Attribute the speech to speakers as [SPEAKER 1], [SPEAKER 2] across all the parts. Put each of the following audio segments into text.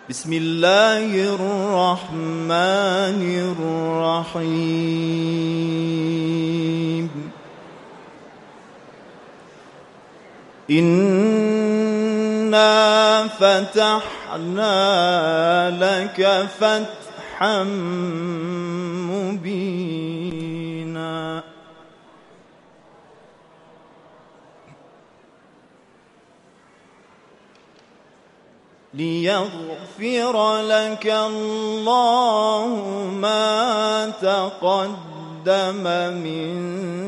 [SPEAKER 1] بسم الله الرحمن الرحيم. إنا فتحنا لك فتحا مبينا ليغفر لك الله ما تقدم من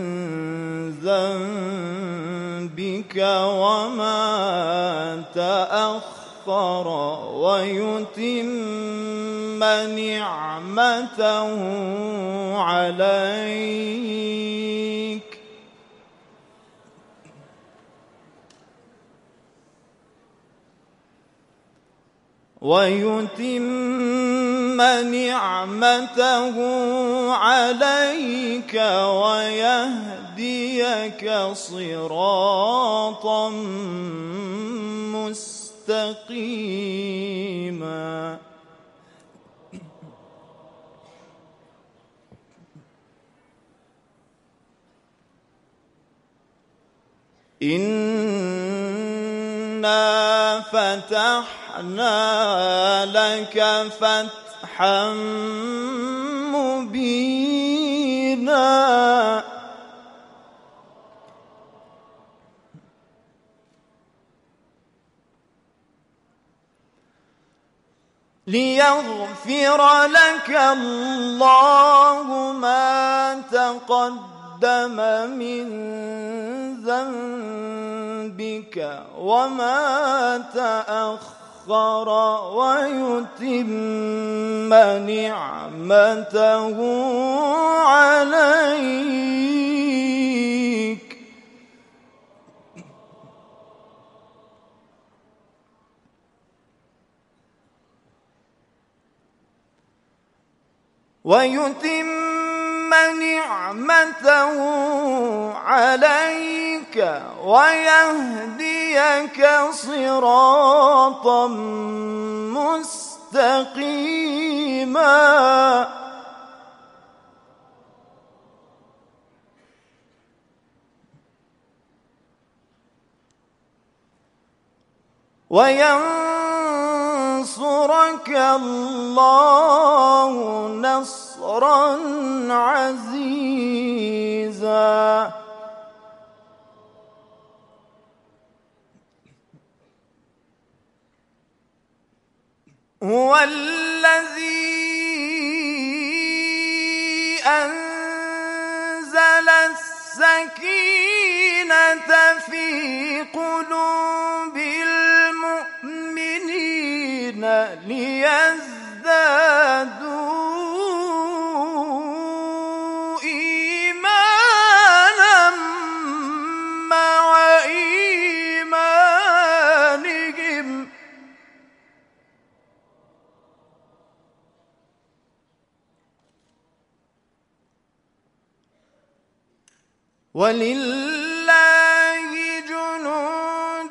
[SPEAKER 1] ذنبك وما تأخر ويتم نعمته عليك ويهديك صراطا مستقيما. إنا فتحنا لك فتحا مبينا ليغفر لك الله ما تقدم من ذنبك وما تأخر ويتم نعمته عليك ويهديك صراطا مستقيما. وينصرك الله نصرا عزيزا. هو الذي أنزل السكينة في قلوب المؤمنين ليزدادوا إيمانا مع إيمانهم ولله جنود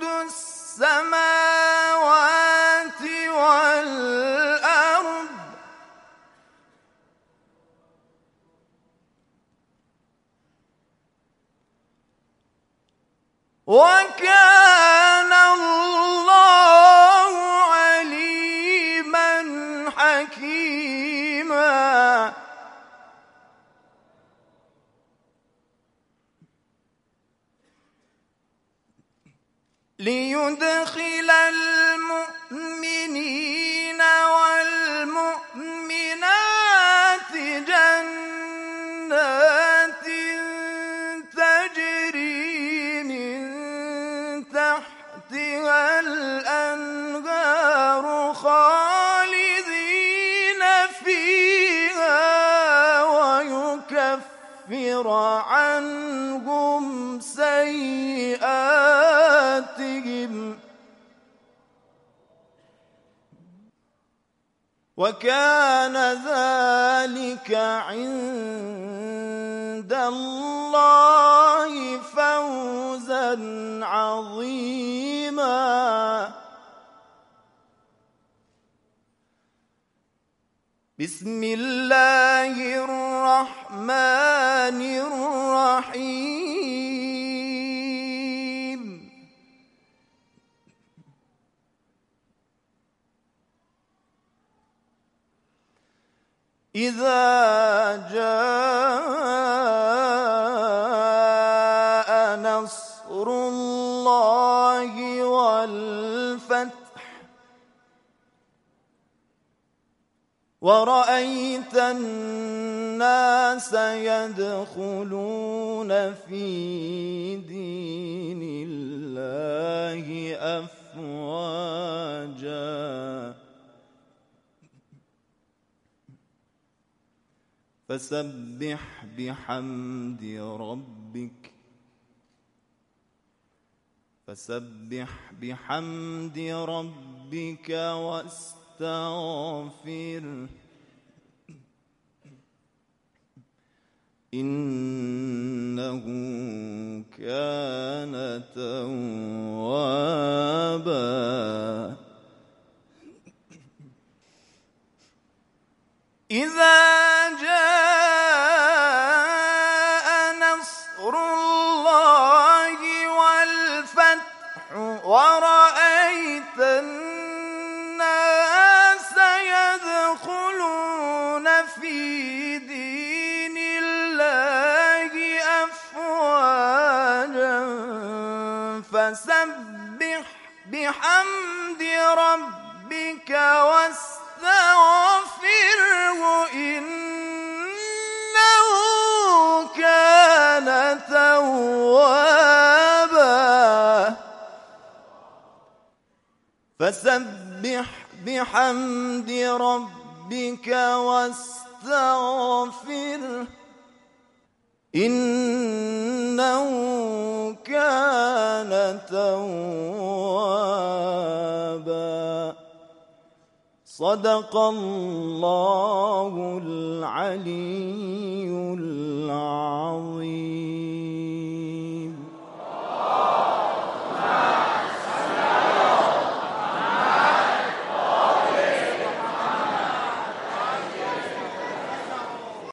[SPEAKER 1] السماوات والأرض وكان الله عليما حكيما. ليدخل المؤمنين والمؤمنات جنات تجري من تحتها الأنهار خالدين فيها ويكفر عنهم سيئاتهم وكان ذلك عند الله فوزا عظيما. بسم الله الرحمن الرحيم إذا جاء نصر الله والفتح ورأيت الناس يدخلون في دين الله أفواجا فسبح بحمد ربك واستغفره إنه كان توابا إذا جاء نصر الله والفتح ورأيت الناس يدخلون في دين الله أفواجا فسبح بحمد ربك واستغفره إنه كان توابا فسبح بحمد ربك واستغفره إنه كان توابا صدق الله العلي العظيم.